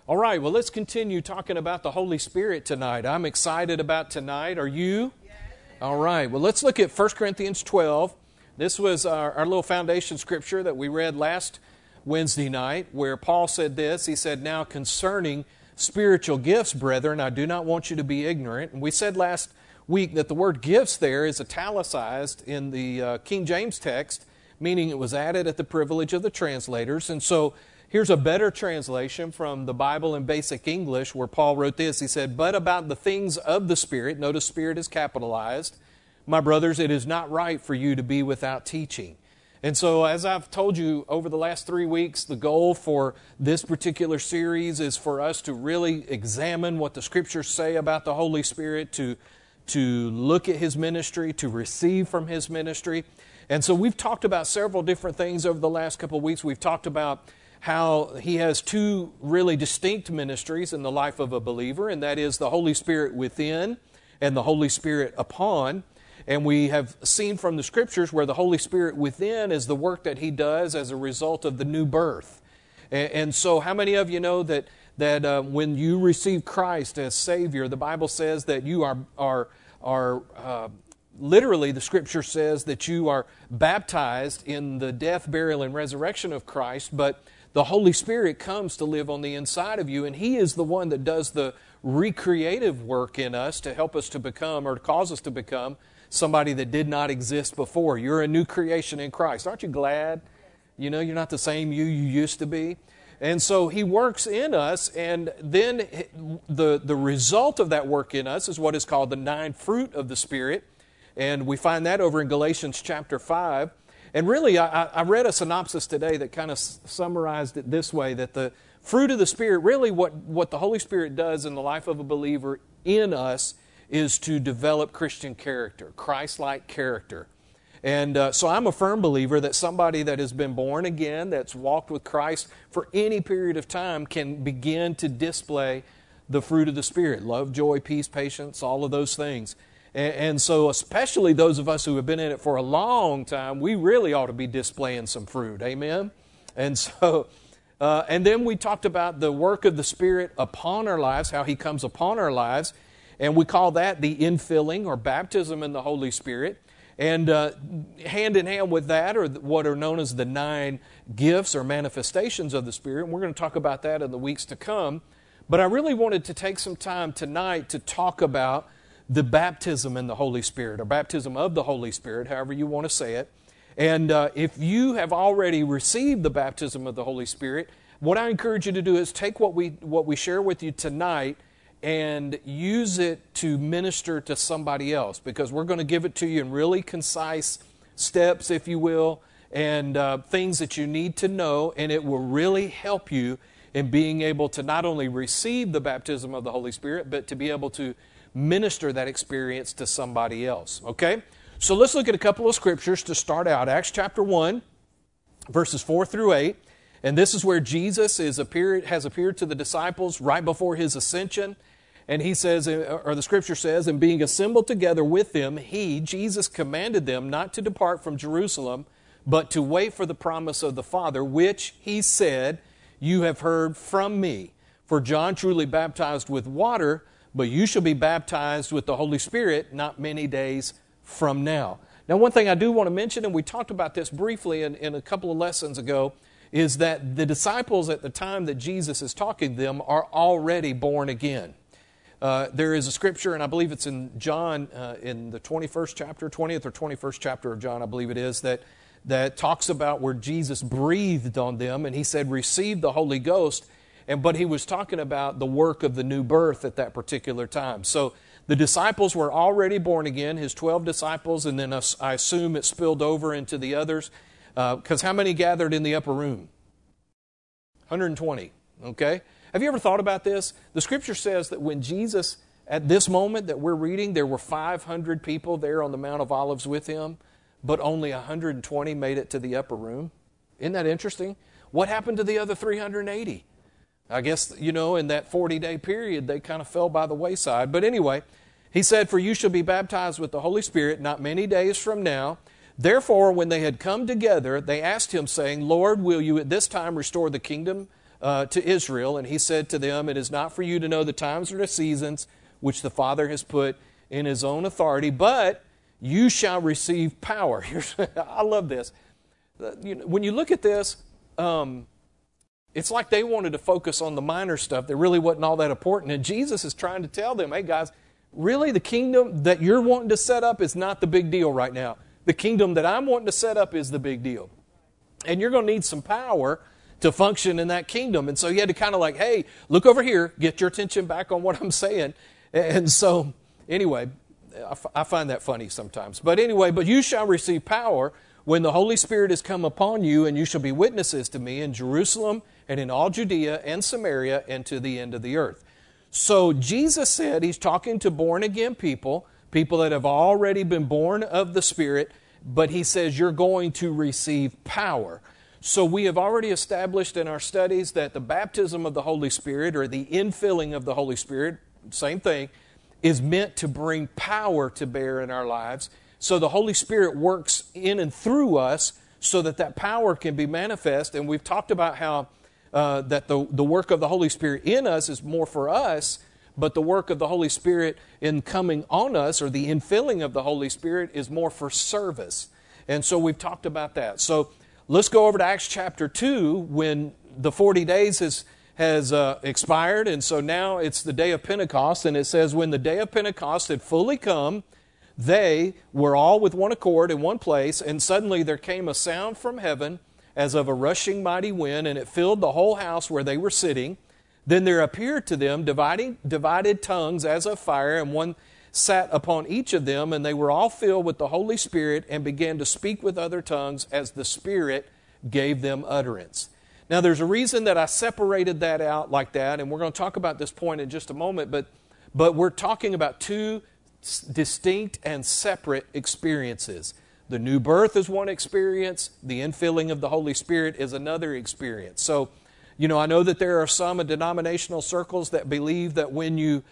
All right, well, let's continue talking about the Holy Spirit tonight. I'm excited about tonight. Are you? Yes. All right, well, let's look at 1 Corinthians 12. This was our little foundation scripture that we read last Wednesday night, where Paul said this. He said, "Now concerning spiritual gifts, brethren, I do not want you to be ignorant." And we said last week that the word gifts there is italicized in the King James text, meaning it was added at the privilege of the translators. And so here's a better translation from the Bible in Basic English where Paul wrote this. He said, "But about the things of the Spirit," notice Spirit is capitalized, "my brothers, it is not right for you to be without teaching." And so as I've told you over the last 3 weeks, the goal for this particular series is for us to really examine what the Scriptures say about the Holy Spirit, to look at His ministry, to receive from His ministry. And so we've talked about several different things over the last couple of weeks. We've talked about how He has two really distinct ministries in the life of a believer, and that is the Holy Spirit within and the Holy Spirit upon. And we have seen from the Scriptures where the Holy Spirit within is the work that He does as a result of the new birth. And so how many of you know that when you receive Christ as Savior, the Bible says that you are literally, the Scripture says that you are baptized in the death, burial, and resurrection of Christ, but the Holy Spirit comes to live on the inside of you, and He is the one that does the recreative work in us to help us to become, or to cause us to become, somebody that did not exist before. You're a new creation in Christ. Aren't you glad? You know, you're not the same you used to be. And so He works in us, and then the result of that work in us is what is called the 9 fruit of the Spirit. And we find that over in Galatians chapter 5. And really, I read a synopsis today that kind of summarized it this way, that the fruit of the Spirit, really what the Holy Spirit does in the life of a believer in us is to develop Christian character, Christ-like character. And so I'm a firm believer that somebody that has been born again, that's walked with Christ for any period of time, can begin to display the fruit of the Spirit: love, joy, peace, patience, all of those things. And so especially those of us who have been in it for a long time, we really ought to be displaying some fruit. Amen? And so, and then we talked about the work of the Spirit upon our lives, how He comes upon our lives. And we call that the infilling or baptism in the Holy Spirit. And hand in hand with that are what are known as the 9 gifts or manifestations of the Spirit. And we're going to talk about that in the weeks to come. But I really wanted to take some time tonight to talk about the baptism in the Holy Spirit, or baptism of the Holy Spirit, however you want to say it. And if you have already received the baptism of the Holy Spirit, what I encourage you to do is take what we share with you tonight and use it to minister to somebody else, because we're going to give it to you in really concise steps, if you will, and things that you need to know, and it will really help you in being able to not only receive the baptism of the Holy Spirit, but to be able to minister that experience to somebody else. Okay? So let's look at a couple of scriptures to start out. Acts chapter 1, verses 4 through 8. And this is where Jesus has appeared to the disciples right before His ascension. And He says, or the Scripture says, "And being assembled together with them, He," Jesus, "commanded them not to depart from Jerusalem, but to wait for the promise of the Father, which He said, you have heard from me. For John truly baptized with water, but you shall be baptized with the Holy Spirit not many days from now." Now, one thing I do want to mention, and we talked about this briefly in a couple of lessons ago, is that the disciples at the time that Jesus is talking to them are already born again. There is a scripture, and I believe it's in John, in the 21st chapter, 20th or 21st chapter of John, I believe it is, that talks about where Jesus breathed on them, and He said, "Receive the Holy Ghost." But He was talking about the work of the new birth at that particular time. So the disciples were already born again, His 12 disciples, and then I assume it spilled over into the others. Because how many gathered in the upper room? 120, okay? Have you ever thought about this? The Scripture says that when Jesus, at this moment that we're reading, there were 500 people there on the Mount of Olives with Him, but only 120 made it to the upper room. Isn't that interesting? What happened to the other 380? I guess, in that 40-day period, they kind of fell by the wayside. But anyway, He said, "For you shall be baptized with the Holy Spirit not many days from now." Therefore, when they had come together, they asked Him, saying, "Lord, will you at this time restore the kingdom to Israel, and he said to them, "It is not for you to know the times or the seasons which the Father has put in his own authority, but you shall receive power." I love this. When you look at this, it's like they wanted to focus on the minor stuff that really wasn't all that important. And Jesus is trying to tell them, hey guys, really the kingdom that you're wanting to set up is not the big deal right now. The kingdom that I'm wanting to set up is the big deal. And you're going to need some power to function in that kingdom. And so you had to kind of like, hey, look over here, get your attention back on what I'm saying. And so anyway, I find that funny sometimes. But anyway, but you shall receive power when the Holy Spirit has come upon you, and you shall be witnesses to me in Jerusalem and in all Judea and Samaria and to the end of the earth. So Jesus said, he's talking to born-again people that have already been born of the Spirit, but he says you're going to receive power. So we have already established in our studies that the baptism of the Holy Spirit, or the infilling of the Holy Spirit, same thing, is meant to bring power to bear in our lives. So the Holy Spirit works in and through us so that power can be manifest. And we've talked about how that the work of the Holy Spirit in us is more for us, but the work of the Holy Spirit in coming on us, or the infilling of the Holy Spirit, is more for service. And so we've talked about that. So let's go over to Acts chapter 2 when the 40 days has expired. And so now it's the day of Pentecost. And it says, when the day of Pentecost had fully come, they were all with one accord in one place, and suddenly there came a sound from heaven as of a rushing mighty wind, and it filled the whole house where they were sitting. Then there appeared to them divided tongues as of fire, and one sat upon each of them, and they were all filled with the Holy Spirit and began to speak with other tongues as the Spirit gave them utterance. Now there's a reason that I separated that out like that, and we're going to talk about this point in just a moment, but we're talking about two distinct and separate experiences. The new birth is one experience. The infilling of the Holy Spirit is another experience. So, I know that there are some in denominational circles that believe that when you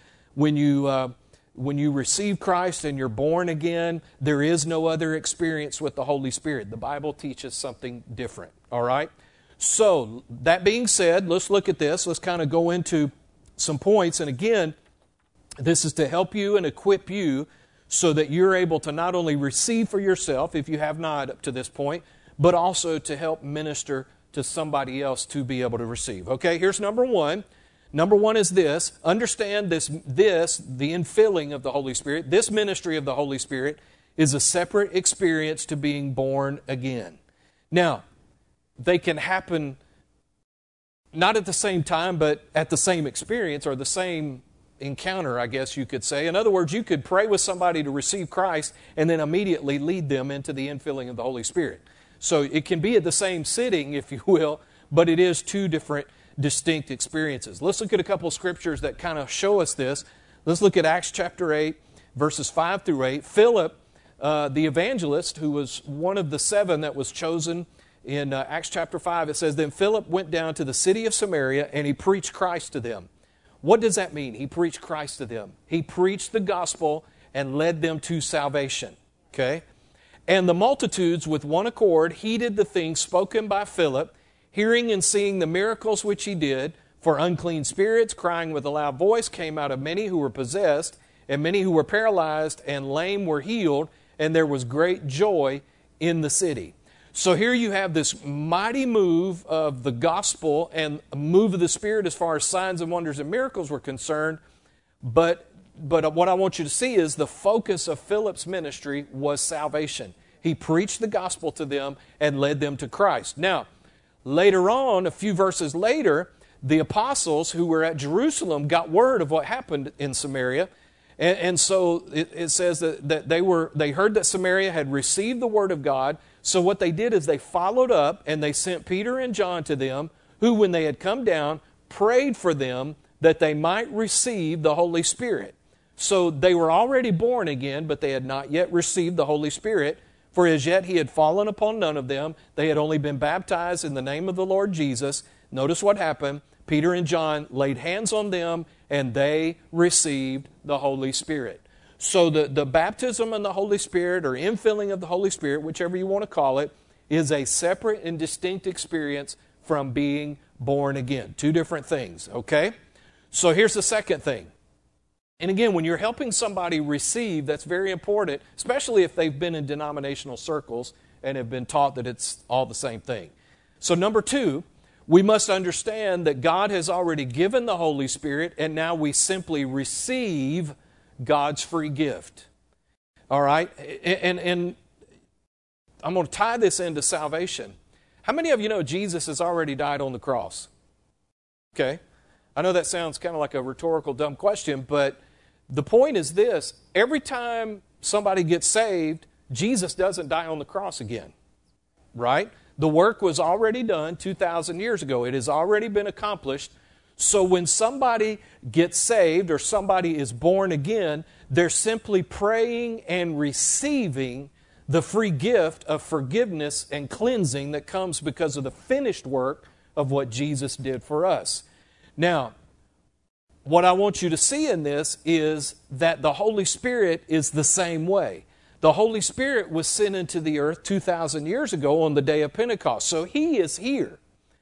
receive Christ and you're born again, there is no other experience with the Holy Spirit. The Bible teaches something different. All right? So, that being said, let's look at this. Let's kind of go into some points. And again, this is to help you and equip you so that you're able to not only receive for yourself, if you have not up to this point, but also to help minister to somebody else to be able to receive. Okay, here's number one. Number one is this. Understand the infilling of the Holy Spirit, this ministry of the Holy Spirit, is a separate experience to being born again. Now, they can happen not at the same time, but at the same experience, or the same encounter, I guess you could say. In other words, you could pray with somebody to receive Christ and then immediately lead them into the infilling of the Holy Spirit. So it can be at the same sitting, if you will, but it is two different distinct experiences. Let's look at a couple of scriptures that kind of show us this. Let's look at Acts chapter 8, verses 5 through 8. Philip, the evangelist, who was one of the 7 that was chosen in Acts chapter 5, it says, "Then Philip went down to the city of Samaria, and he preached Christ to them." What does that mean? He preached Christ to them. He preached the gospel and led them to salvation. Okay? And the multitudes with one accord heeded the things spoken by Philip, hearing and seeing the miracles which he did. For unclean spirits, crying with a loud voice, came out of many who were possessed, and many who were paralyzed and lame were healed, and there was great joy in the city. So here you have this mighty move of the gospel and a move of the Spirit as far as signs and wonders and miracles were concerned. But what I want you to see is the focus of Philip's ministry was salvation. He preached the gospel to them and led them to Christ. Now, later on, a few verses later, the apostles who were at Jerusalem got word of what happened in Samaria. And so it says that they heard that Samaria had received the word of God. So what they did is they followed up and they sent Peter and John to them, who when they had come down, prayed for them that they might receive the Holy Spirit. So they were already born again, but they had not yet received the Holy Spirit. For as yet he had fallen upon none of them. They had only been baptized in the name of the Lord Jesus. Notice what happened. Peter and John laid hands on them, and they received the Holy Spirit. So the baptism in the Holy Spirit, or infilling of the Holy Spirit, whichever you want to call it, is a separate and distinct experience from being born again. Two different things, okay? So here's the second thing. And again, when you're helping somebody receive, that's very important, especially if they've been in denominational circles and have been taught that it's all the same thing. So number two, we must understand that God has already given the Holy Spirit, and now we simply receive God's free gift. All right? And I'm going to tie this into salvation. How many of you know Jesus has already died on the cross? Okay? I know that sounds kind of like a rhetorical, dumb question, but the point is this. Every time somebody gets saved, Jesus doesn't die on the cross again. Right? The work was already done 2,000 years ago. It has already been accomplished. So when somebody gets saved or somebody is born again, they're simply praying and receiving the free gift of forgiveness and cleansing that comes because of the finished work of what Jesus did for us. Now, what I want you to see in this is that the Holy Spirit is the same way. The Holy Spirit was sent into the earth 2,000 years ago on the day of Pentecost. So He is here.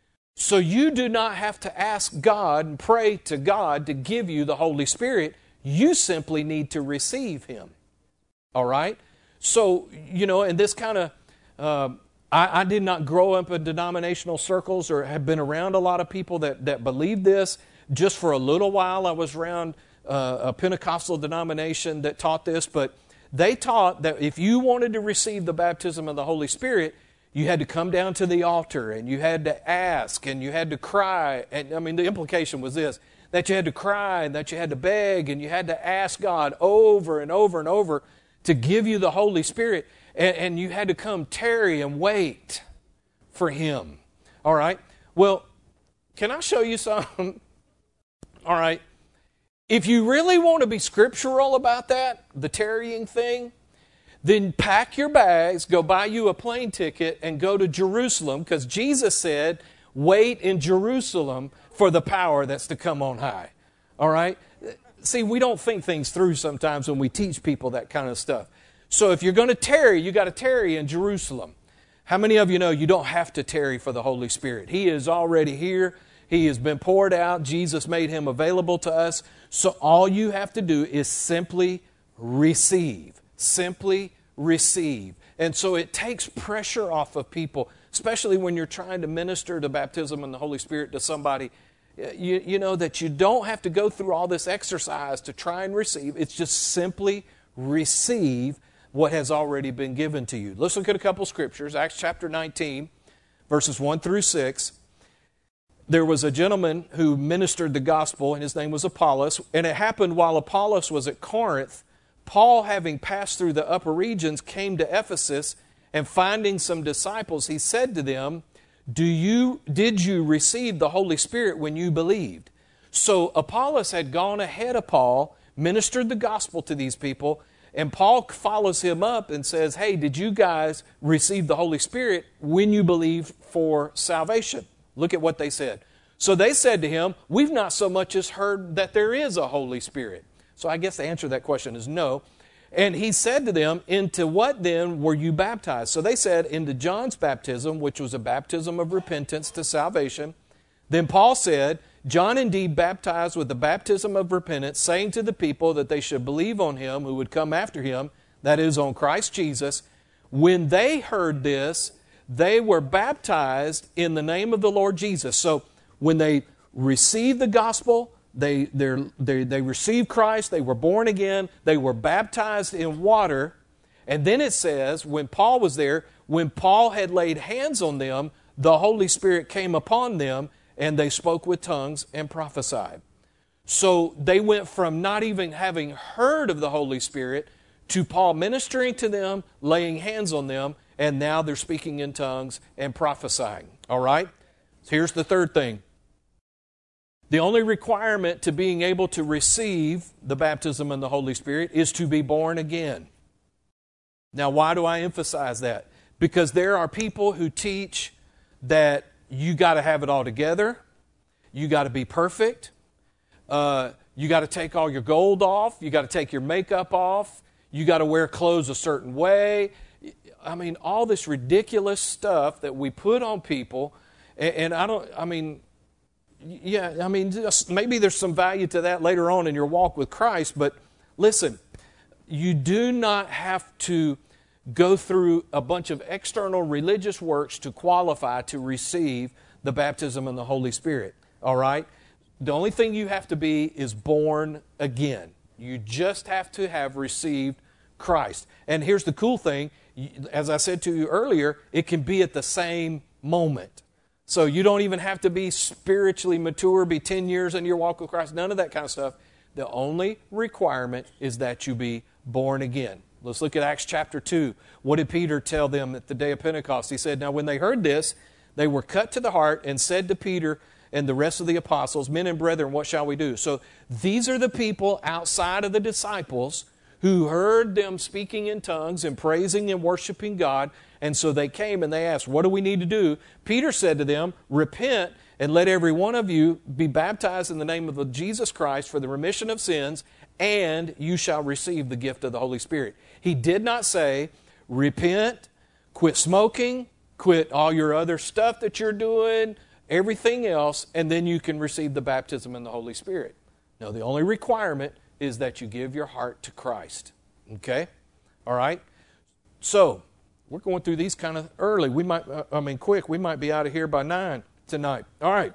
So you do not have to ask God and pray to God to give you the Holy Spirit. You simply need to receive Him. All right? So, in this kind of, I did not grow up in denominational circles or have been around a lot of people that believe this. Just for a little while I was around a Pentecostal denomination that taught this, but they taught that if you wanted to receive the baptism of the Holy Spirit, you had to come down to the altar and you had to ask and you had to cry. And the implication was this, that you had to cry and that you had to beg and you had to ask God over and over and over to give you the Holy Spirit. And you had to come tarry and wait for Him. All right? Well, can I show you something? All right. If you really want to be scriptural about that, the tarrying thing, then pack your bags, go buy you a plane ticket, and go to Jerusalem, because Jesus said, wait in Jerusalem for the power that's to come on high. All right? See, we don't think things through sometimes when we teach people that kind of stuff. So if you're going to tarry, you got to tarry in Jerusalem. How many of you know you don't have to tarry for the Holy Spirit? He is already here. He has been poured out. Jesus made Him available to us. So all you have to do is simply receive. Simply receive. And so it takes pressure off of people, especially when you're trying to minister the baptism in the Holy Spirit to somebody. You know that you don't have to go through all this exercise to try and receive. It's just simply receive what has already been given to you. Let's look at a couple scriptures. Acts chapter 19, verses 1 through 6. There was a gentleman who ministered the gospel, and his name was Apollos. And it happened while Apollos was at Corinth, Paul, having passed through the upper regions, came to Ephesus, and finding some disciples, he said to them, Did you receive the Holy Spirit when you believed? So Apollos had gone ahead of Paul, ministered the gospel to these people, and Paul follows him up and says, hey, did you guys receive the Holy Spirit when you believed for salvation? Look at what they said. So they said to him, we've not so much as heard that there is a Holy Spirit. So I guess the answer to that question is no. And he said to them, into what then were you baptized? So they said, into John's baptism, which was a baptism of repentance to salvation. Then Paul said, John indeed baptized with the baptism of repentance, saying to the people that they should believe on Him who would come after Him, that is, on Christ Jesus. When they heard this, they were baptized in the name of the Lord Jesus. So when they received the gospel, they received Christ, they were born again, they were baptized in water. And then it says, when Paul was there, when Paul had laid hands on them, the Holy Spirit came upon them, and they spoke with tongues and prophesied. So they went from not even having heard of the Holy Spirit to Paul ministering to them, laying hands on them, and now they're speaking in tongues and prophesying. All right? So here's the third thing. The only requirement to being able to receive the baptism in the Holy Spirit is to be born again. Now, why do I emphasize that? Because there are people who teach that you got to have it all together. You got to be perfect. You got to take all your gold off. You got to take your makeup off. You got to wear clothes a certain way. I mean, all this ridiculous stuff that we put on people. And Yeah, I mean, maybe there's some value to that later on in your walk with Christ, but listen, you do not have to go through a bunch of external religious works to qualify to receive the baptism in the Holy Spirit, all right? The only thing you have to be is born again. You just have to have received Christ. And here's the cool thing, as I said to you earlier, it can be at the same moment. So you don't even have to be spiritually mature, be 10 years in your walk with Christ, none of that kind of stuff. The only requirement is that you be born again. Let's look at Acts chapter 2. What did Peter tell them at the day of Pentecost? He said, now when they heard this, they were cut to the heart and said to Peter and the rest of the apostles, men and brethren, what shall we do? So these are the people outside of the disciples who heard them speaking in tongues and praising and worshiping God. And so they came and they asked, what do we need to do? Peter said to them, repent and let every one of you be baptized in the name of Jesus Christ for the remission of sins, and you shall receive the gift of the Holy Spirit. He did not say, repent, quit smoking, quit all your other stuff that you're doing, everything else, and then you can receive the baptism in the Holy Spirit. No, the only requirement is that you give your heart to Christ. Okay? All right? So, we're going through these kind of early. We might, quick. We might be out of here by 9 tonight. All right.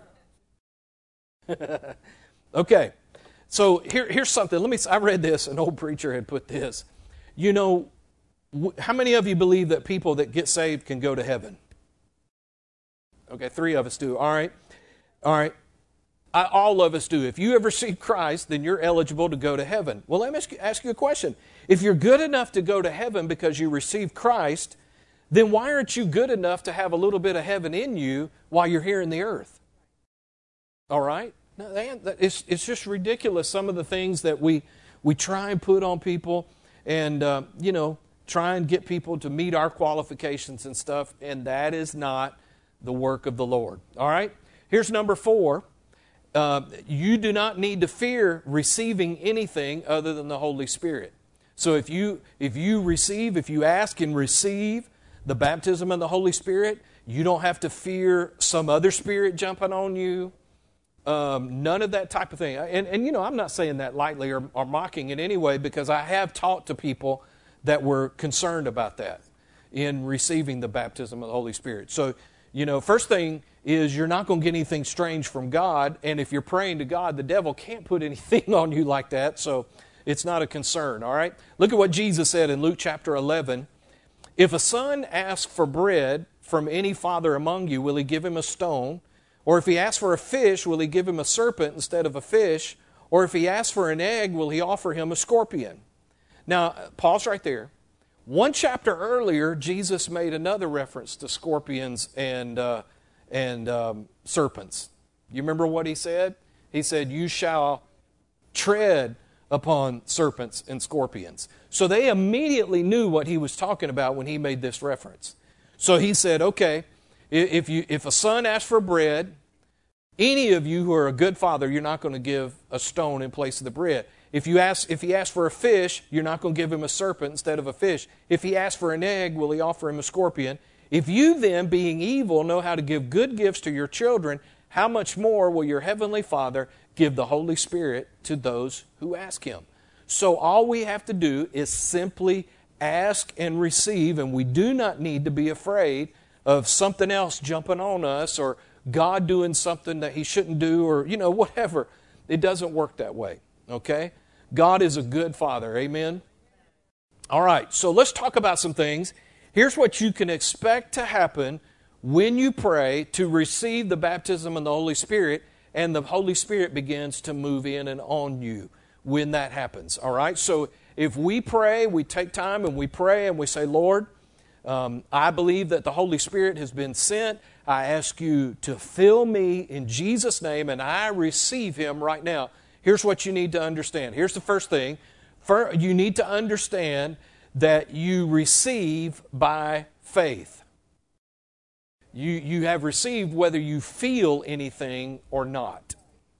Okay. So, here's something. I read this. An old preacher had put this. You know, how many of you believe that people that get saved can go to heaven? Okay, 3 of us do. All right. All right. All of us do. If you have received Christ, then you're eligible to go to heaven. Well, let me ask you a question. If you're good enough to go to heaven because you received Christ, then why aren't you good enough to have a little bit of heaven in you while you're here in the earth? All right? No, it's just ridiculous, some of the things that we try and put on people and, try and get people to meet our qualifications and stuff, and that is not the work of the Lord. All right? Here's number 4. You do not need to fear receiving anything other than the Holy Spirit. So if you ask and receive the baptism of the Holy Spirit, you don't have to fear some other spirit jumping on you. None of that type of thing. And I'm not saying that lightly or mocking in any way, because I have talked to people that were concerned about that in receiving the baptism of the Holy Spirit. So, first thing is you're not going to get anything strange from God, and if you're praying to God, the devil can't put anything on you like that, so it's not a concern, all right? Look at what Jesus said in Luke chapter 11. If a son asks for bread from any father among you, will he give him a stone? Or if he asks for a fish, will he give him a serpent instead of a fish? Or if he asks for an egg, will he offer him a scorpion? Now, pause right there. One chapter earlier, Jesus made another reference to scorpions and serpents. You remember what he said? He said, you shall tread upon serpents and scorpions. So they immediately knew what he was talking about when he made this reference. So he said, okay, if a son asks for bread, any of you who are a good father, you're not going to give a stone in place of the bread. If he asks for a fish, you're not going to give him a serpent instead of a fish. If he asks for an egg, will he offer him a scorpion? If you then, being evil, know how to give good gifts to your children, how much more will your heavenly Father give the Holy Spirit to those who ask Him? So all we have to do is simply ask and receive, and we do not need to be afraid of something else jumping on us or God doing something that He shouldn't do or, whatever. It doesn't work that way, okay? God is a good Father, amen? All right, so let's talk about some things. Here's what you can expect to happen when you pray to receive the baptism of the Holy Spirit, and the Holy Spirit begins to move in and on you when that happens. All right? So if we pray, we take time and we pray and we say, Lord, I believe that the Holy Spirit has been sent. I ask you to fill me in Jesus' name, and I receive Him right now. Here's what you need to understand. Here's the first thing. You need to understand that you receive by faith. You have received whether you feel anything or not.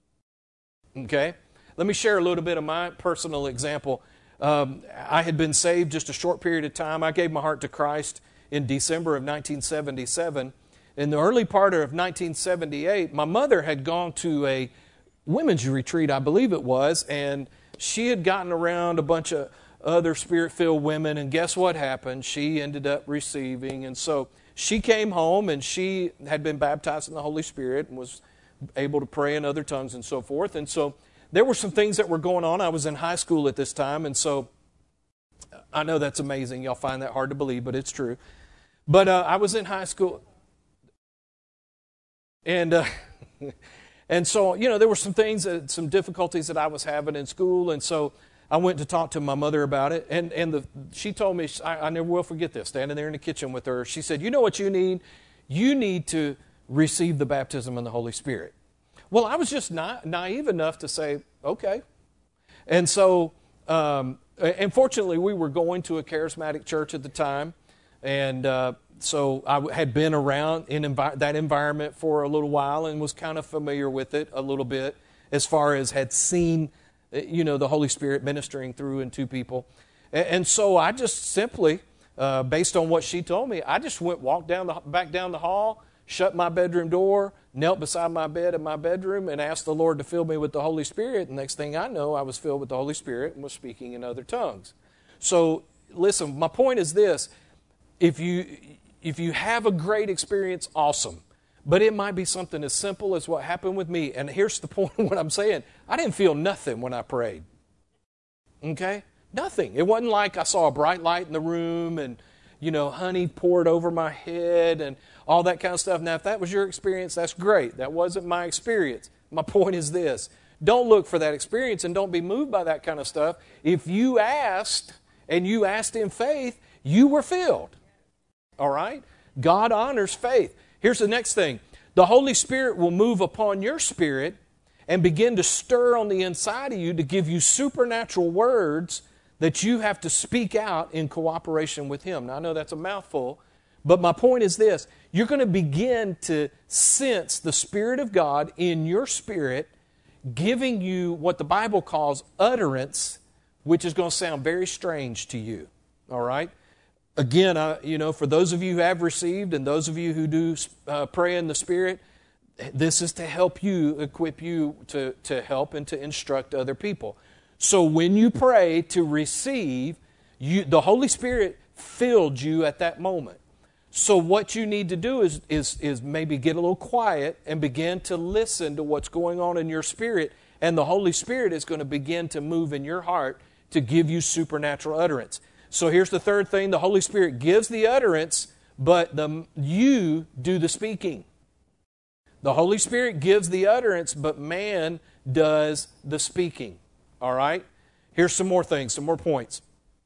Okay? Let me share a little bit of my personal example. I had been saved just a short period of time. I gave my heart to Christ in December of 1977. in the early part of 1978, my mother had gone to a women's retreat, I believe it was, and she had gotten around a bunch of other Spirit-filled women, and guess what happened? She ended up receiving, and so she came home, and she had been baptized in the Holy Spirit and was able to pray in other tongues and so forth. And so there were some things that were going on. I was in high school at this time, and so I know that's amazing. Y'all find that hard to believe, but it's true. But I was in high school, and and so, there were some things, some difficulties that I was having in school, and so I went to talk to my mother about it, and she told me, I never will forget this, standing there in the kitchen with her, she said, you know what you need? You need to receive the baptism in the Holy Spirit. Well, I was just not naive enough to say, okay. And so, and fortunately, we were going to a charismatic church at the time, and so I had been around in that environment for a little while and was kind of familiar with it a little bit, as far as had seen, the Holy Spirit ministering through and to people. And so I just simply, based on what she told me, I just walked back down the hall, shut my bedroom door, knelt beside my bed in my bedroom, and asked the Lord to fill me with the Holy Spirit. And next thing I know, I was filled with the Holy Spirit and was speaking in other tongues. So listen, my point is this. If you have a great experience, awesome. But it might be something as simple as what happened with me. And here's the point of what I'm saying. I didn't feel nothing when I prayed. Okay? Nothing. It wasn't like I saw a bright light in the room and, honey poured over my head and all that kind of stuff. Now, if that was your experience, that's great. That wasn't my experience. My point is this. Don't look for that experience and don't be moved by that kind of stuff. If you asked, and you asked in faith, you were filled. All right? God honors faith. Here's the next thing. The Holy Spirit will move upon your spirit and begin to stir on the inside of you to give you supernatural words that you have to speak out in cooperation with Him. Now, I know that's a mouthful, but my point is this. You're going to begin to sense the Spirit of God in your spirit giving you what the Bible calls utterance, which is going to sound very strange to you. All right? Again, for those of you who have received and those of you who do pray in the Spirit, this is to help you, equip you to help and to instruct other people. So when you pray to receive, the Holy Spirit filled you at that moment. So what you need to do is maybe get a little quiet and begin to listen to what's going on in your spirit, and the Holy Spirit is going to begin to move in your heart to give you supernatural utterance. So here's the third thing. The Holy Spirit gives the utterance, but you do the speaking. The Holy Spirit gives the utterance, but man does the speaking. All right? Here's some more things, some more points.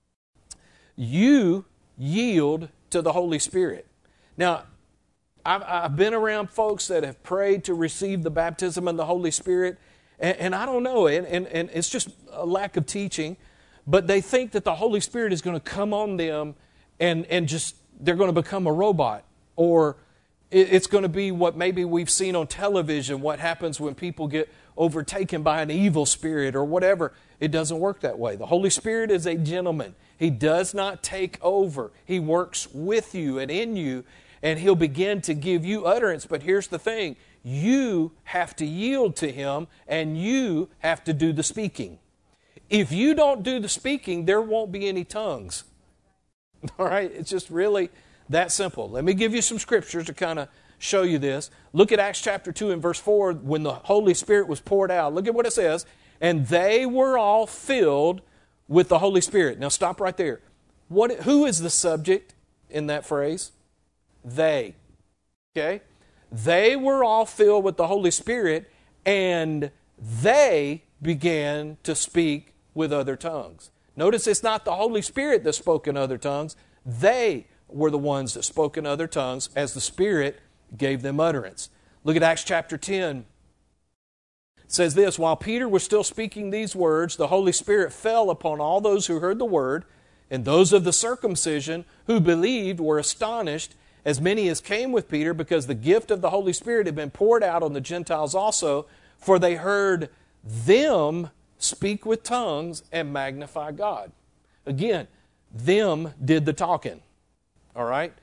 You yield to the Holy Spirit. Now, I've been around folks that have prayed to receive the baptism of the Holy Spirit, and I don't know, and it's just a lack of teaching. But they think that the Holy Spirit is going to come on them and just, they're going to become a robot. Or it's going to be what maybe we've seen on television, what happens when people get overtaken by an evil spirit or whatever. It doesn't work that way. The Holy Spirit is a gentleman. He does not take over. He works with you and in you, and He'll begin to give you utterance. But here's the thing. You have to yield to Him, and you have to do the speaking. If you don't do the speaking, there won't be any tongues. All right? It's just really that simple. Let me give you some scriptures to kind of show you this. Look at Acts chapter 2 and verse 4, when the Holy Spirit was poured out. Look at what it says. And they were all filled with the Holy Spirit. Now stop right there. Who is the subject in that phrase? They. Okay? They were all filled with the Holy Spirit, and they began to speak with other tongues. Notice it's not the Holy Spirit that spoke in other tongues. They were the ones that spoke in other tongues as the Spirit gave them utterance. Look at Acts chapter 10. It says this, while Peter was still speaking these words, the Holy Spirit fell upon all those who heard the word, and those of the circumcision who believed were astonished, as many as came with Peter, because the gift of the Holy Spirit had been poured out on the Gentiles also, for they heard them speak with tongues and magnify God. Again, them did the talking. All right?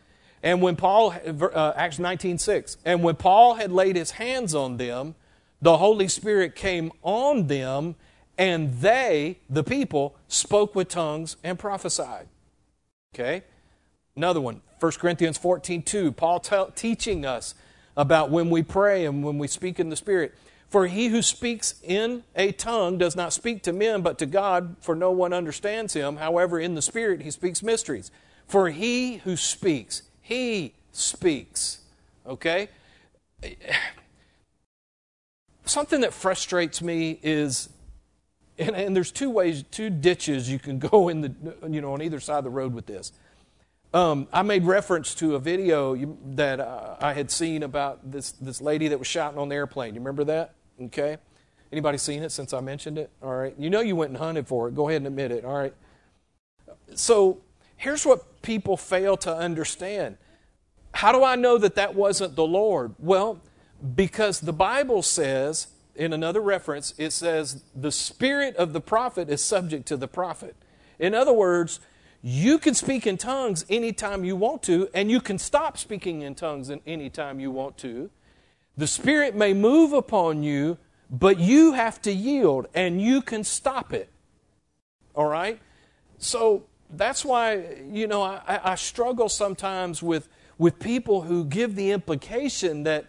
And when Paul, Acts 19:6, and when Paul had laid his hands on them, the Holy Spirit came on them, and they, the people, spoke with tongues and prophesied. Okay? Another one, 1 Corinthians 14:2, Paul teaching us about when we pray and when we speak in the Spirit. For he who speaks in a tongue does not speak to men, but to God, for no one understands him. However, in the Spirit he speaks mysteries. For he who speaks, he speaks. Okay? Something that frustrates me is, and there's two ditches you can go in on either side of the road with this. I made reference to a video that I had seen about this lady that was shouting on the airplane. You remember that? Okay. Anybody seen it since I mentioned it? All right. You know you went and hunted for it. Go ahead and admit it. All right. So here's what people fail to understand. How do I know that wasn't the Lord? Well, because the Bible says, in another reference, it says the spirit of the prophet is subject to the prophet. In other words, you can speak in tongues anytime you want to, and you can stop speaking in tongues anytime you want to. The Spirit may move upon you, but you have to yield, and you can stop it. All right? So that's why, I struggle sometimes with people who give the implication that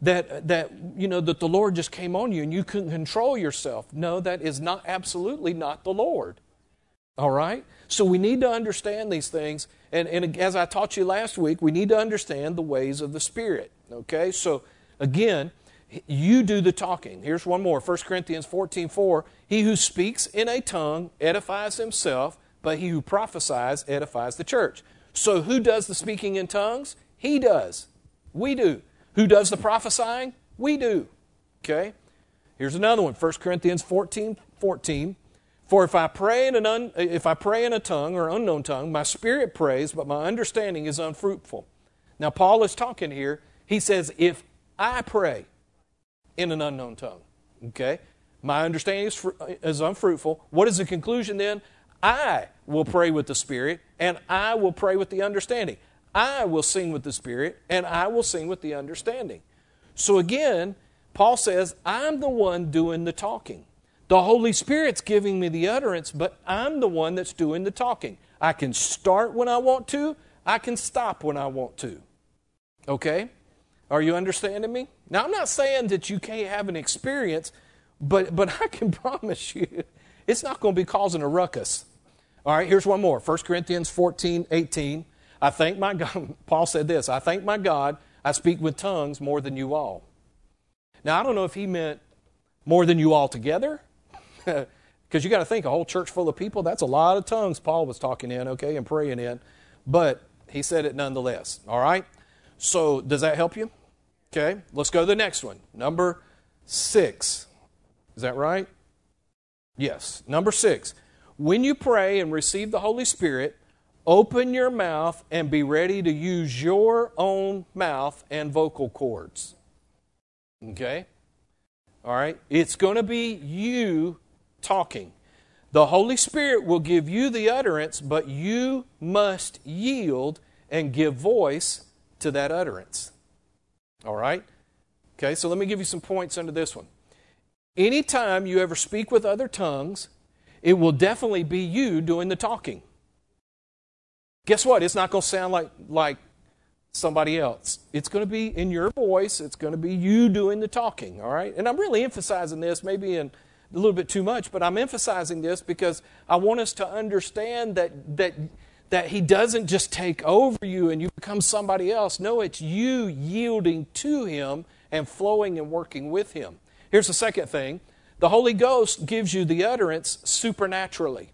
the Lord just came on you and you couldn't control yourself. No, that is absolutely not the Lord. All right? So we need to understand these things. And as I taught you last week, we need to understand the ways of the Spirit. Okay? So, again, you do the talking. Here's one more. 1 Corinthians 14:4. He who speaks in a tongue edifies himself, but he who prophesies edifies the church. So who does the speaking in tongues? He does. We do. Who does the prophesying? We do. Okay? Here's another one. 1 Corinthians 14:14. For if I pray in a tongue or unknown tongue, my spirit prays, but my understanding is unfruitful. Now, Paul is talking here. He says, if I pray in an unknown tongue, okay, my understanding is unfruitful. What is the conclusion then? I will pray with the Spirit, and I will pray with the understanding. I will sing with the Spirit, and I will sing with the understanding. So again, Paul says, I'm the one doing the talking. The Holy Spirit's giving me the utterance, but I'm the one that's doing the talking. I can start when I want to. I can stop when I want to. Okay? Are you understanding me? Now, I'm not saying that you can't have an experience, but I can promise you it's not going to be causing a ruckus. All right, here's one more. 1 Corinthians 14:18. I thank my God, Paul said this, I thank my God I speak with tongues more than you all. Now, I don't know if he meant more than you all together, because you got to think, a whole church full of people, that's a lot of tongues Paul was talking in, okay, and praying in. But he said it nonetheless, all right? So does that help you? Okay, let's go to the next one. Number 6. Is that right? Yes. Number 6. When you pray and receive the Holy Spirit, open your mouth and be ready to use your own mouth and vocal cords. Okay? All right? It's going to be you talking. The Holy Spirit will give you the utterance, but you must yield and give voice to that utterance. All right? Okay, so let me give you some points under this one. Anytime you ever speak with other tongues, it will definitely be you doing the talking. Guess what? It's not going to sound like somebody else. It's going to be in your voice. It's going to be you doing the talking, all right? And I'm really emphasizing this, maybe in a little bit too much, but I'm emphasizing this because I want us to understand that He doesn't just take over you and you become somebody else. No, it's you yielding to Him and flowing and working with Him. Here's the second thing. The Holy Ghost gives you the utterance supernaturally.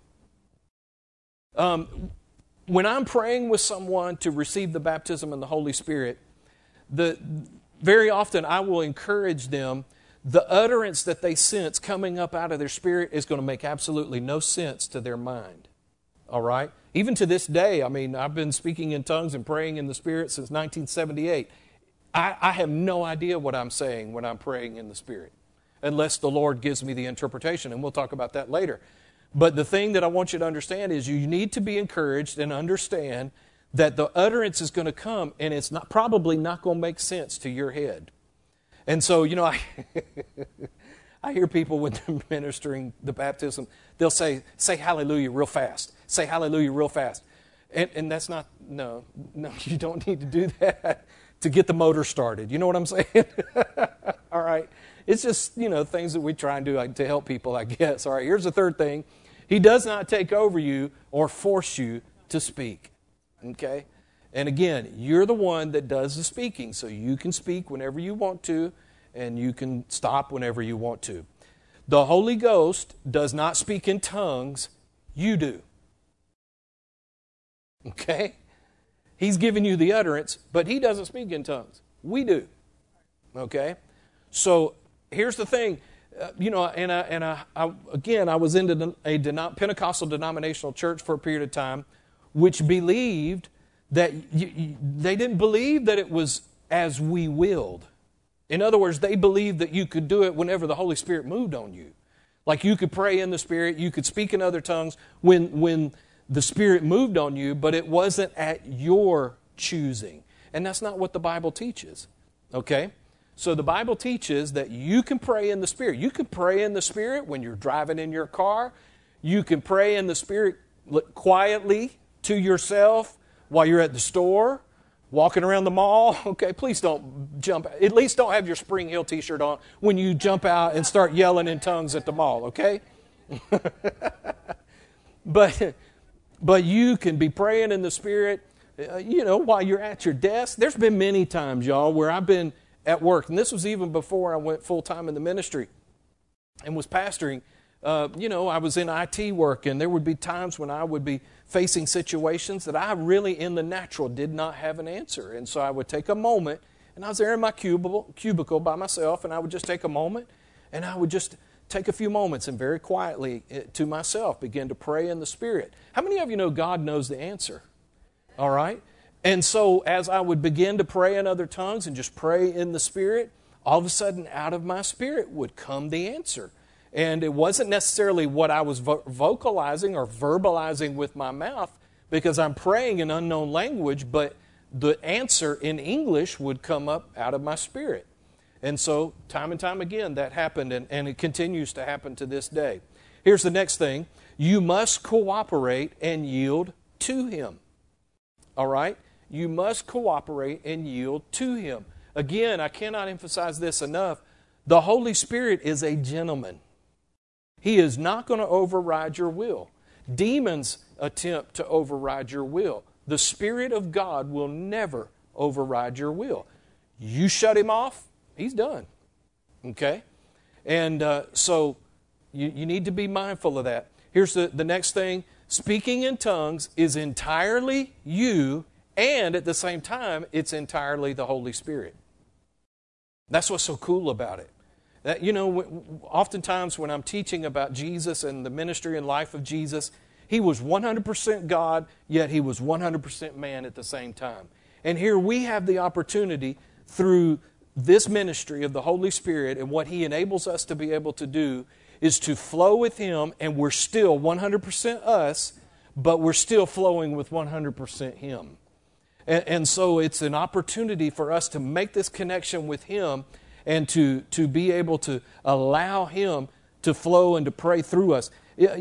When I'm praying with someone to receive the baptism in the Holy Spirit, very often I will encourage them. The utterance that they sense coming up out of their spirit is going to make absolutely no sense to their mind. All right? Even to this day, I mean, I've been speaking in tongues and praying in the Spirit since 1978. I have no idea what I'm saying when I'm praying in the Spirit, unless the Lord gives me the interpretation, and we'll talk about that later. But the thing that I want you to understand is you need to be encouraged and understand that the utterance is going to come, and it's probably not going to make sense to your head. And so, I hear people when they're ministering the baptism, they'll say hallelujah real fast. Say hallelujah real fast. And that's not, no, you don't need to do that to get the motor started. You know what I'm saying? All right. It's just, things that we try and do to help people, I guess. All right, here's the third thing. He does not take over you or force you to speak. Okay? And again, you're the one that does the speaking, so you can speak whenever you want to, and you can stop whenever you want to. The Holy Ghost does not speak in tongues, you do. Okay? He's giving you the utterance, but He doesn't speak in tongues. We do. Okay? So here's the thing. I was in a Pentecostal denominational church for a period of time, which believed that they didn't believe that it was as we willed. In other words, they believed that you could do it whenever the Holy Spirit moved on you. Like you could pray in the Spirit, you could speak in other tongues when the Spirit moved on you, but it wasn't at your choosing. And that's not what the Bible teaches. Okay? So the Bible teaches that you can pray in the Spirit. You can pray in the Spirit when you're driving in your car. You can pray in the Spirit quietly to yourself while you're at the store, walking around the mall. Okay, please don't jump. At least don't have your Spring Hill t-shirt on when you jump out and start yelling in tongues at the mall, okay? But you can be praying in the Spirit, while you're at your desk. There's been many times, y'all, where I've been at work, and this was even before I went full-time in the ministry and was pastoring. I was in IT work, and there would be times when I would be facing situations that I really, in the natural, did not have an answer. And so I would take a moment, and I was there in my cubicle by myself, and I would just take a moment, and I would just take a few moments and very quietly to myself begin to pray in the Spirit. How many of you know God knows the answer? All right? And so as I would begin to pray in other tongues and just pray in the Spirit, all of a sudden out of my spirit would come the answer. And it wasn't necessarily what I was vocalizing or verbalizing with my mouth, because I'm praying in unknown language, but the answer in English would come up out of my spirit. And so time and time again that happened, and it continues to happen to this day. Here's the next thing. You must cooperate and yield to Him. All right? You must cooperate and yield to Him. Again, I cannot emphasize this enough. The Holy Spirit is a gentleman. He is not going to override your will. Demons attempt to override your will. The Spirit of God will never override your will. You shut Him off, He's done. Okay? And so you need to be mindful of that. Here's the next thing. Speaking in tongues is entirely you, and at the same time, it's entirely the Holy Spirit. That's what's so cool about it. That, oftentimes when I'm teaching about Jesus and the ministry and life of Jesus, He was 100% God, yet He was 100% man at the same time. And here we have the opportunity through this ministry of the Holy Spirit, and what He enables us to be able to do is to flow with Him, and we're still 100% us, but we're still flowing with 100% Him. And so it's an opportunity for us to make this connection with Him, and to be able to allow Him to flow and to pray through us.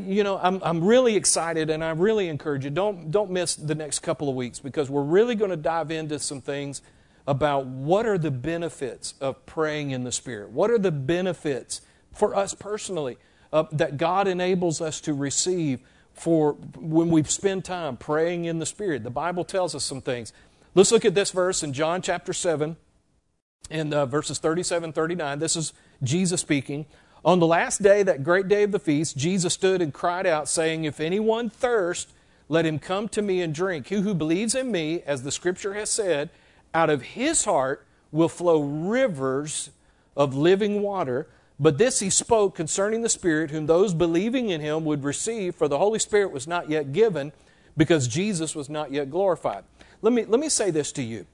I'm really excited, and I really encourage you, don't miss the next couple of weeks, because we're really going to dive into some things about what are the benefits of praying in the Spirit. What are the benefits for us personally that God enables us to receive for when we spend time praying in the Spirit. The Bible tells us some things. Let's look at this verse in John chapter 7. In verses 37, 39, this is Jesus speaking. On the last day, that great day of the feast, Jesus stood and cried out, saying, "If anyone thirst, let him come to me and drink. He who believes in me, as the Scripture has said, out of his heart will flow rivers of living water." But this he spoke concerning the Spirit, whom those believing in Him would receive, for the Holy Spirit was not yet given, because Jesus was not yet glorified. Let me say this to you.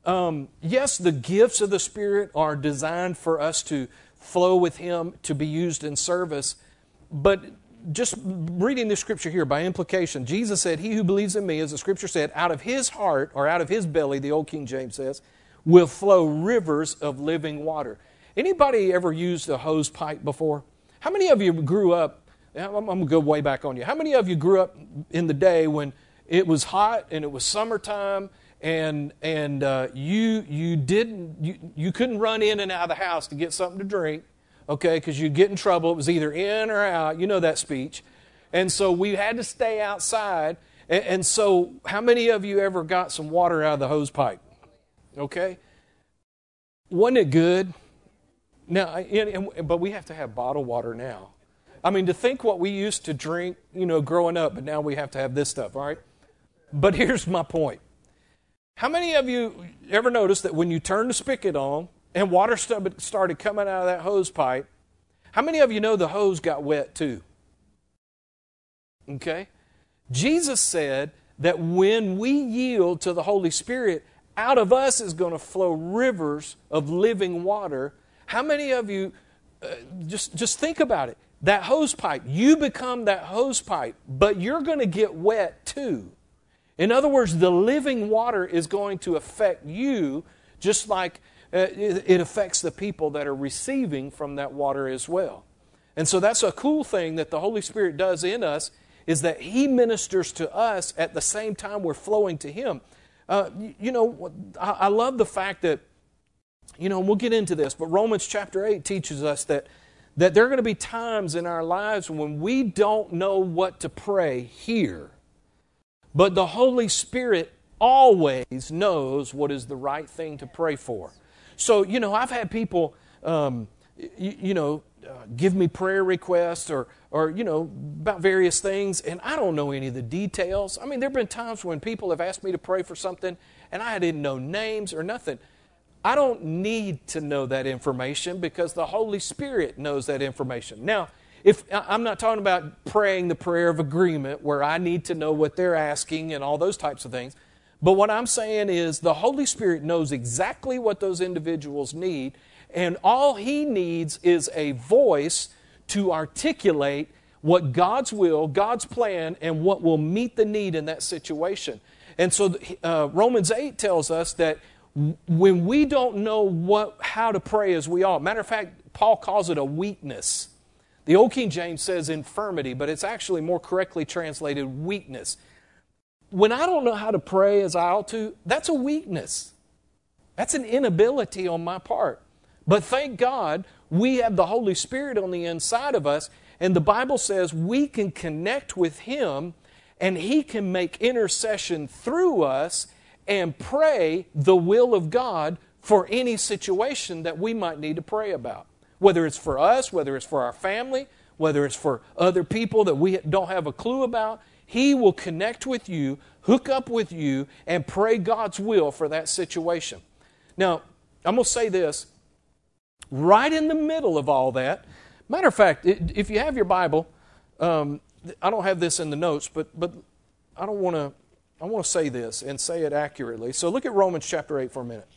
Yes, the gifts of the Spirit are designed for us to flow with Him, to be used in service. But just reading this scripture here, by implication, Jesus said, he who believes in me, as the scripture said, out of his heart, or out of his belly, the old King James says, will flow rivers of living water. Anybody ever used a hose pipe before? How many of you grew up, I'm going to go way back on you. How many of you grew up in the day when it was hot and it was summertime and you couldn't run in and out of the house to get something to drink, okay, because you'd get in trouble. It was either in or out. You know that speech. And so we had to stay outside. And so how many of you ever got some water out of the hose pipe? Okay? Wasn't it good? Now, but we have to have bottled water now. I mean, to think what we used to drink, growing up, but now we have to have this stuff, all right? But here's my point. How many of you ever noticed that when you turn the spigot on and water started coming out of that hose pipe, how many of you know the hose got wet too? Okay? Jesus said that when we yield to the Holy Spirit, out of us is going to flow rivers of living water. How many of you, just think about it, that hose pipe, you become that hose pipe, but you're going to get wet too. In other words, the living water is going to affect you just like it affects the people that are receiving from that water as well. And so that's a cool thing that the Holy Spirit does in us, is that He ministers to us at the same time we're flowing to Him. I love the fact that, we'll get into this, but Romans chapter 8 teaches us that there are going to be times in our lives when we don't know what to pray here. But the Holy Spirit always knows what is the right thing to pray for. So, I've had people, give me prayer requests or about various things, and I don't know any of the details. I mean, there have been times when people have asked me to pray for something, and I didn't know names or nothing. I don't need to know that information because the Holy Spirit knows that information. Now, if I'm not talking about praying the prayer of agreement where I need to know what they're asking and all those types of things. But what I'm saying is the Holy Spirit knows exactly what those individuals need, and all He needs is a voice to articulate what God's will, God's plan, and what will meet the need in that situation. And so Romans 8 tells us that when we don't know how to pray as we ought, matter of fact, Paul calls it a weakness. The old King James says infirmity, but it's actually more correctly translated weakness. When I don't know how to pray as I ought to, that's a weakness. That's an inability on my part. But thank God we have the Holy Spirit on the inside of us, and the Bible says we can connect with Him, and He can make intercession through us and pray the will of God for any situation that we might need to pray about. Whether it's for us, whether it's for our family, whether it's for other people that we don't have a clue about, He will connect with you, hook up with you, and pray God's will for that situation. Now, I'm going to say this. Right in the middle of all that, matter of fact, if you have your Bible, I don't have this in the notes, but I want to say this and say it accurately. So look at Romans chapter 8 for a minute.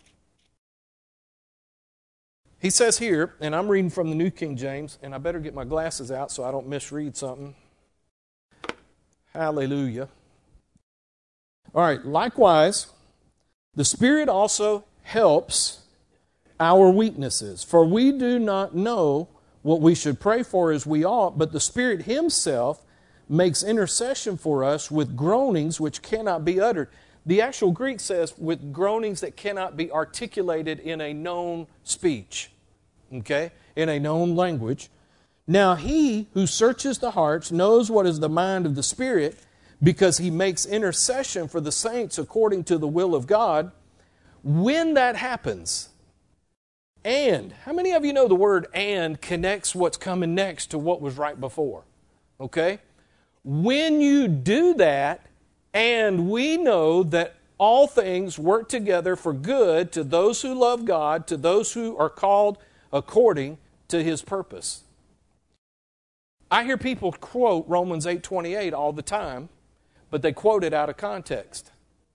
He says here, and I'm reading from the New King James, and I better get my glasses out so I don't misread something. Hallelujah. All right, likewise, the Spirit also helps our weaknesses. For we do not know what we should pray for as we ought, but the Spirit Himself makes intercession for us with groanings which cannot be uttered. The actual Greek says with groanings that cannot be articulated in a known speech. Okay? In a known language. Now He who searches the hearts knows what is the mind of the Spirit, because He makes intercession for the saints according to the will of God. When that happens, and, how many of you know the word and connects what's coming next to what was right before? Okay? When you do that, and we know that all things work together for good to those who love God, to those who are called according to His purpose. I hear people quote Romans 8:28 all the time, but they quote it out of context.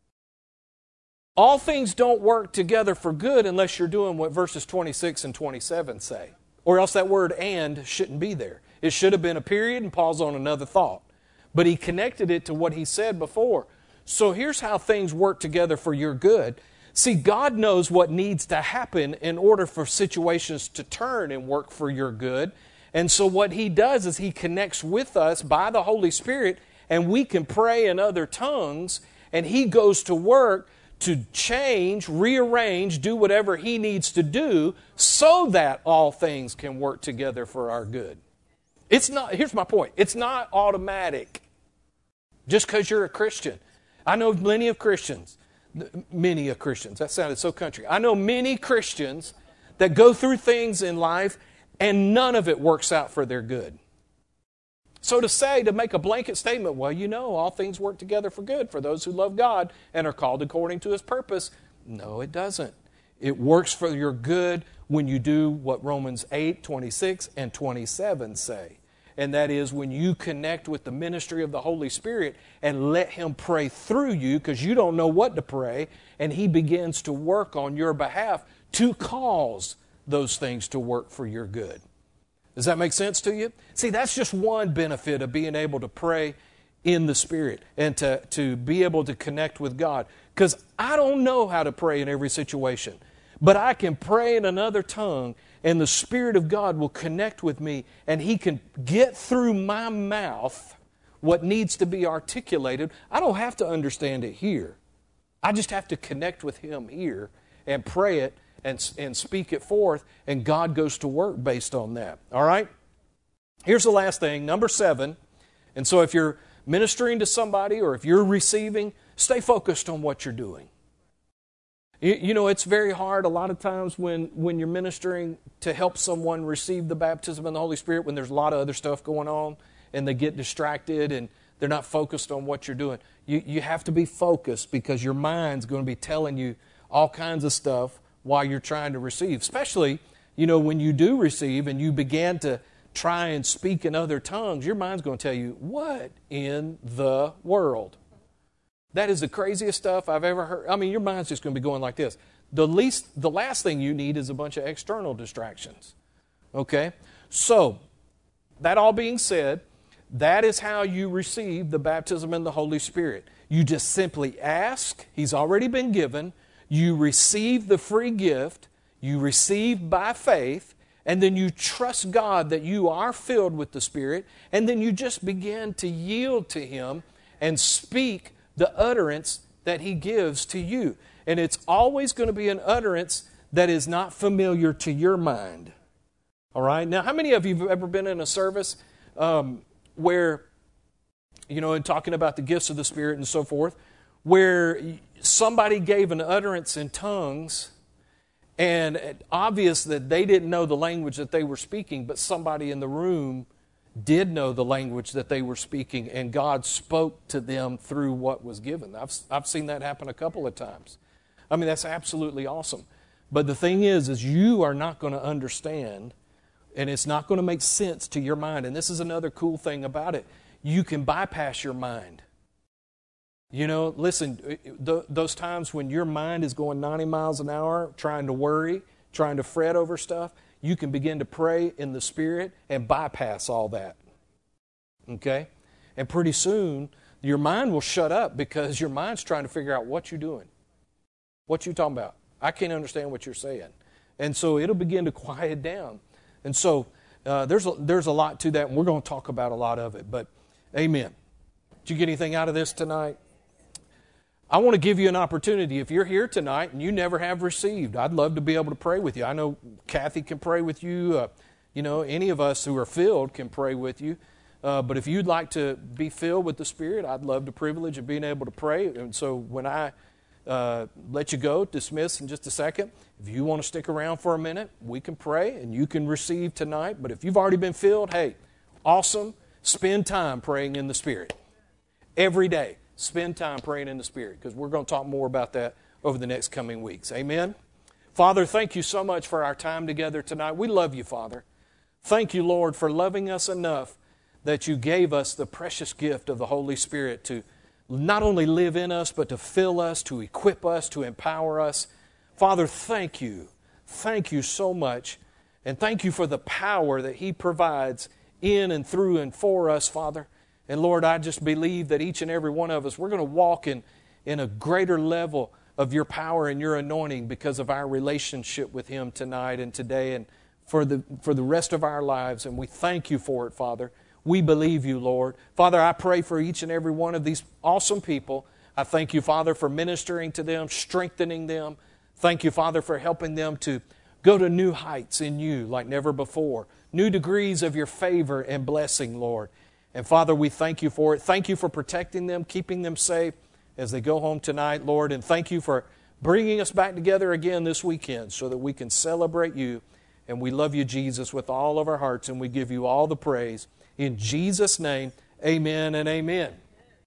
All things don't work together for good unless you're doing what verses 26 and 27 say. Or else that word and shouldn't be there. It should have been a period and pause on another thought. But he connected it to what he said before. So here's how things work together for your good. See, God knows what needs to happen in order for situations to turn and work for your good. And so what he does is he connects with us by the Holy Spirit, and we can pray in other tongues, and he goes to work to change, rearrange, do whatever he needs to do so that all things can work together for our good. It's not, here's my point, it's not automatic just because you're a Christian. I know many of Christians, that sounded so country. I know many Christians that go through things in life and none of it works out for their good. So to make a blanket statement, well, all things work together for good for those who love God and are called according to his purpose. No, it doesn't. It works for your good when you do what Romans 8, 26 and 27 say. And that is when you connect with the ministry of the Holy Spirit and let him pray through you, because you don't know what to pray, and he begins to work on your behalf to cause those things to work for your good. Does that make sense to you? See, that's just one benefit of being able to pray in the Spirit and to be able to connect with God. Because I don't know how to pray in every situation, but I can pray in another tongue and the Spirit of God will connect with me and he can get through my mouth what needs to be articulated. I don't have to understand it here. I just have to connect with him here and pray it and speak it forth, and God goes to work based on that. All right? Here's the last thing, number 7. And so if you're ministering to somebody or if you're receiving, stay focused on what you're doing. It's very hard a lot of times when you're ministering to help someone receive the baptism in the Holy Spirit when there's a lot of other stuff going on and they get distracted and they're not focused on what you're doing. You have to be focused because your mind's going to be telling you all kinds of stuff while you're trying to receive. Especially, when you do receive and you begin to try and speak in other tongues, your mind's going to tell you, what in the world? That is the craziest stuff I've ever heard. I mean, your mind's just going to be going like this. The last thing you need is a bunch of external distractions. Okay? So, that all being said, that is how you receive the baptism in the Holy Spirit. You just simply ask. He's already been given. You receive the free gift, you receive by faith, and then you trust God that you are filled with the Spirit, and then you just begin to yield to him and speak the utterance that he gives to you. And it's always going to be an utterance that is not familiar to your mind. All right? Now, how many of you have ever been in a service where, in talking about the gifts of the Spirit and so forth, where somebody gave an utterance in tongues and obvious that they didn't know the language that they were speaking, but somebody in the room did know the language that they were speaking and God spoke to them through what was given. I've seen that happen a couple of times. I mean, that's absolutely awesome. But the thing is you are not going to understand and it's not going to make sense to your mind. And this is another cool thing about it. You can bypass your mind. Listen, those times when your mind is going 90 miles an hour, trying to worry, trying to fret over stuff, you can begin to pray in the Spirit and bypass all that. Okay? And pretty soon, your mind will shut up because your mind's trying to figure out what you're doing. What you talking about? I can't understand what you're saying. And so it'll begin to quiet down. And so there's a lot to that, and we're going to talk about a lot of it. But amen. Did you get anything out of this tonight? I want to give you an opportunity. If you're here tonight and you never have received, I'd love to be able to pray with you. I know Kathy can pray with you. Any of us who are filled can pray with you. But if you'd like to be filled with the Spirit, I'd love the privilege of being able to pray. And so when I let you go, dismiss in just a second, if you want to stick around for a minute, we can pray and you can receive tonight. But if you've already been filled, hey, awesome. Spend time praying in the Spirit. Every day. Spend time praying in the Spirit, because we're going to talk more about that over the next coming weeks. Amen? Father, thank you so much for our time together tonight. We love you, Father. Thank you, Lord, for loving us enough that you gave us the precious gift of the Holy Spirit to not only live in us, but to fill us, to equip us, to empower us. Father, thank you. Thank you so much. And thank you for the power that He provides in and through and for us, Father. And Lord, I just believe that each and every one of us, we're going to walk in a greater level of your power and your anointing because of our relationship with Him tonight and today and for the rest of our lives. And we thank you for it, Father. We believe you, Lord. Father, I pray for each and every one of these awesome people. I thank you, Father, for ministering to them, strengthening them. Thank you, Father, for helping them to go to new heights in you like never before. New degrees of your favor and blessing, Lord. And Father, we thank you for it. Thank you for protecting them, keeping them safe as they go home tonight, Lord. And thank you for bringing us back together again this weekend so that we can celebrate you. And we love you, Jesus, with all of our hearts, and we give you all the praise. In Jesus' name, amen and amen.